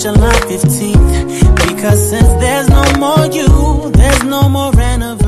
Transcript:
July 15th. Because since there's no more you, there's no more anniversary.